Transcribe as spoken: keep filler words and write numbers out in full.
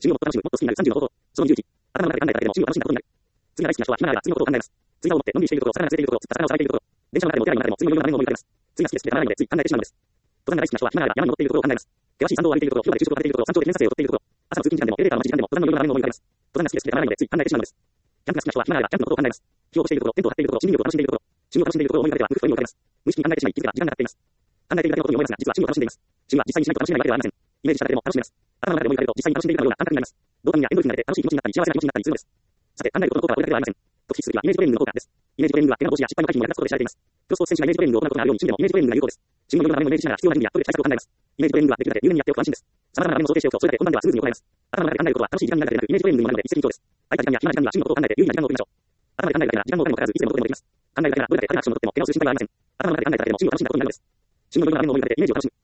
自分をもっと楽しむ、もっと好きになるさんじゅうの方法。そのにじゅういち、頭の中で考えただけでも自分を楽しんだことになる。次が大好きな人は暇ながら次のことを考えます。次が思ってのんびりしていることを、魚が釣れていることを、釣った魚をさばいていること。電車の中でもテレビの中でも次のような場面を思い浮かべます。次が好きで好きでたまらないのでつい考えてしまうのです。登山が大好きな人は暇ながら山に登っていることを考えます。険しい山道を歩いていること、広場で昼食を食べていること、山頂で記念撮影を撮っていること。朝の通勤時間でもエレベーターの待ち時間でも登山のような場面を思い浮かべます。登山が好きで好きでたまらないのでつい考えてしまうのです。キャンプが好きな人は暇ながらキャンプのことを考えます。火を起こしていること、テントを張っていること、森林浴を楽しんでいること、趣味を楽しんでいることを思い浮かべては無ふとに浮かべます。無意識に考えてしまい、気づけば時間が経っています。考えているだけのことに思いますが、実は趣味を楽しんでいます。趣味は実際にしないと楽しめないわけではありません。イメージしただけでも楽しめます。頭の中で思い浮かべると実際に楽しんでいるかのような感覚になります。ドーパミンやエンドルフィンが出て楽しい気持ちになったり幸せな気持ちになったりするのです。さて、考えることの効果はこれだけではありません。特筆すべきはイメージトレーニングの効果です。イメージトレーニングは怪我防止や失敗の回避にも役立つことで知られています。プロスポーツ選手がイメージトレーニングを行うことがあるように、趣味でもイメージトレーニングが有効です。自分のような場面をイメージしながら必要な準備や後で対策を考えます。イメージトレーニングはできるだけ入念にやっておくと安心です。様々な場面を想定しておくと、それだけ本番ではスムーズに行えます。頭の中で考えることは楽しい時間になるだけでなく、イメージトレーニングにもなるので一石二鳥です。空いた時間や暇な時間には趣味のことを考えて有意義な時間を送りましょう。頭で考えるだけなら時間のお金もかからずいつでもどこでもできます。考えるだけならどれだけ軽いアクションをとっても怪我をする心配はありません。頭の中で考えただけでも趣味を楽しんだことになるのです。趣味のような場面を思い浮かべてイメージを楽しむ。